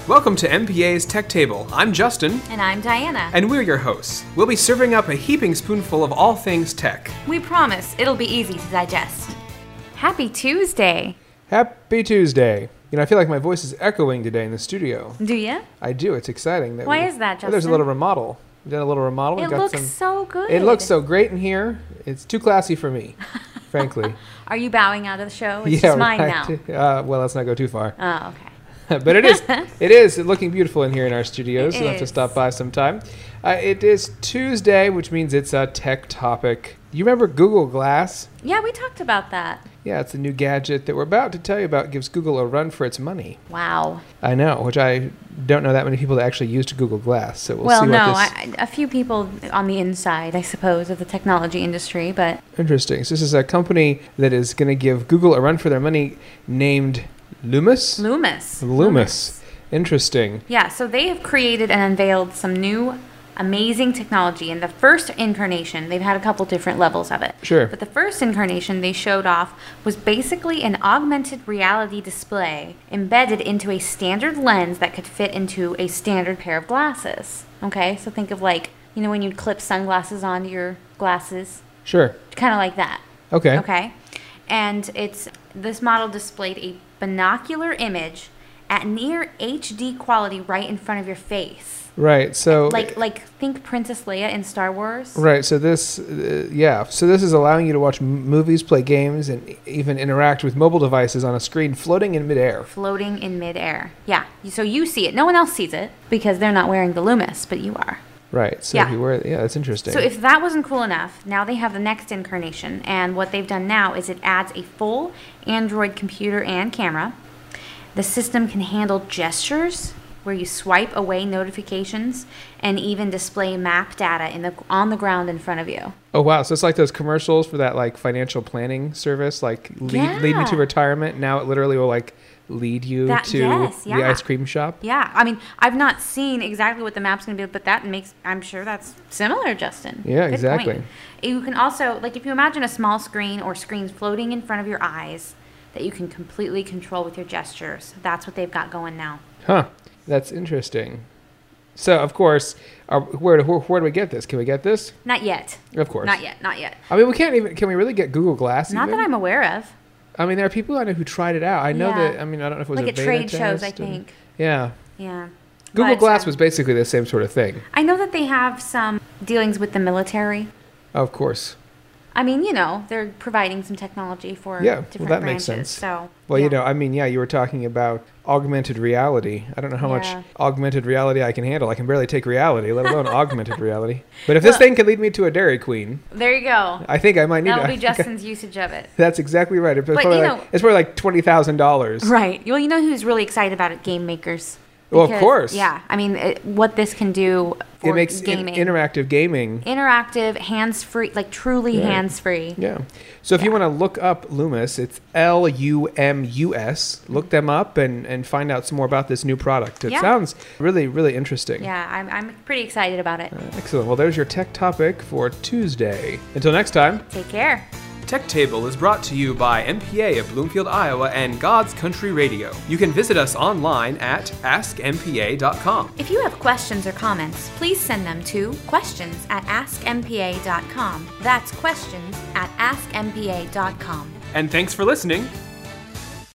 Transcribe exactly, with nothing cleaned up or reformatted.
Welcome to M P A's Tech Table. I'm Justin. And I'm Diana. And we're your hosts. We'll be serving up a heaping spoonful of all things tech. We promise it'll be easy to digest. Happy Tuesday. Happy Tuesday. You know, I feel like my voice is echoing today in the studio. Do you? I do. It's exciting. That Why we, is that, Justin? There's a little remodel. We did a little remodel. It we got looks some, so good. It looks so great in here. It's too classy for me, frankly. Are you bowing out of the show? It's yeah, just mine right. now. Uh, well, let's not go too far. Oh, okay. But it is it is looking beautiful in here in our studios. It You'll have to is. stop by sometime. Uh, it is Tuesday, which means it's a tech topic. You remember Google Glass? Yeah, we talked about that. Yeah, it's a new gadget that we're about to tell you about. Gives Google a run for its money. Wow. I know, which I don't know that many people that actually used Google Glass. So we'll, Well, see no, what this... I, a few people on the inside, I suppose, of the technology industry, but... Interesting. So this is a company that is going to give Google a run for their money named Loomis? Loomis. Loomis. Interesting. Yeah, so they have created and unveiled some new amazing technology. In the first incarnation, they've had a couple different levels of it. Sure. But the first incarnation they showed off was basically an augmented reality display embedded into a standard lens that could fit into a standard pair of glasses. Okay, so think of like, you know, when you clip sunglasses onto your glasses, Sure. kind of like that. Okay. Okay. And it's this model displayed a binocular image at near H D quality right in front of your face. Right. So Like like think Princess Leia in Star Wars. Right, so this, uh, yeah, so this is allowing you to watch m- movies, play games, and even interact with mobile devices on a screen floating in midair. Floating in midair. Yeah. So you see it. No one else sees it because they're not wearing the Loomis, but you are. Right, so Yeah. if you wear, yeah, that's interesting. So if that wasn't cool enough, now they have the next incarnation, and what they've done now is it adds a full Android computer and camera. The system can handle gestures, where you swipe away notifications, and even display map data in the on the ground in front of you. Oh wow, so it's like those commercials for that like financial planning service, like lead, lead me to Yeah. retirement. Now it literally will like lead you That- to yes, the yeah. ice cream shop. Yeah, I mean, I've not seen exactly what the map's going to be, but that makes, I'm sure that's similar, Justin. Yeah, Good exactly. point. You can also, like if you imagine a small screen or screens floating in front of your eyes that you can completely control with your gestures, that's what they've got going now. Huh, that's interesting. So of course, are, where, do, where where do we get this? Can we get this? Not yet. Of course. Not yet, not yet. I mean, we can't even. Can we really get Google Glass? Not even? that I'm aware of. I mean, there are people I know who tried it out. I know Yeah. that. I mean, I don't know if it was Like a at beta trade shows, I test and- think. Yeah. Yeah. Google But, Glass uh, was basically the same sort of thing. I know that they have some dealings with the military. Of course. I mean, you know, they're providing some technology for Yeah, well, different that branches. makes sense. So, Well, yeah. you know, I mean, yeah, you were talking about augmented reality. I don't know how Yeah. much augmented reality I can handle. I can barely take reality, let alone augmented reality. But if this Well- thing could lead me to a Dairy Queen, There you go. I think I might need That'll to. be Justin's usage of it. That's exactly right. It's But, probably you like, know- it's probably like twenty thousand dollars. Right. Well, you know who's really excited about it? Game makers. Well, of Because- course. Yeah. I mean, it, what this can do for It makes in- gaming. interactive gaming. Interactive, hands-free, like truly Yeah. hands-free. Yeah. So if you Yeah. want to look up Loomis, it's L U M U S. Look them up and, and find out some more about this new product. It Yeah. sounds really, really interesting. Yeah, I'm, I'm pretty excited about it. Uh, excellent. Well, there's your tech topic for Tuesday. Until next time. Take care. Tech Table is brought to you by M P A of Bloomfield, Iowa and God's Country Radio. You can visit us online at ask m p a dot com. If you have questions or comments, please send them to questions at ask m p a dot com. That's questions at ask m p a dot com. And thanks for listening.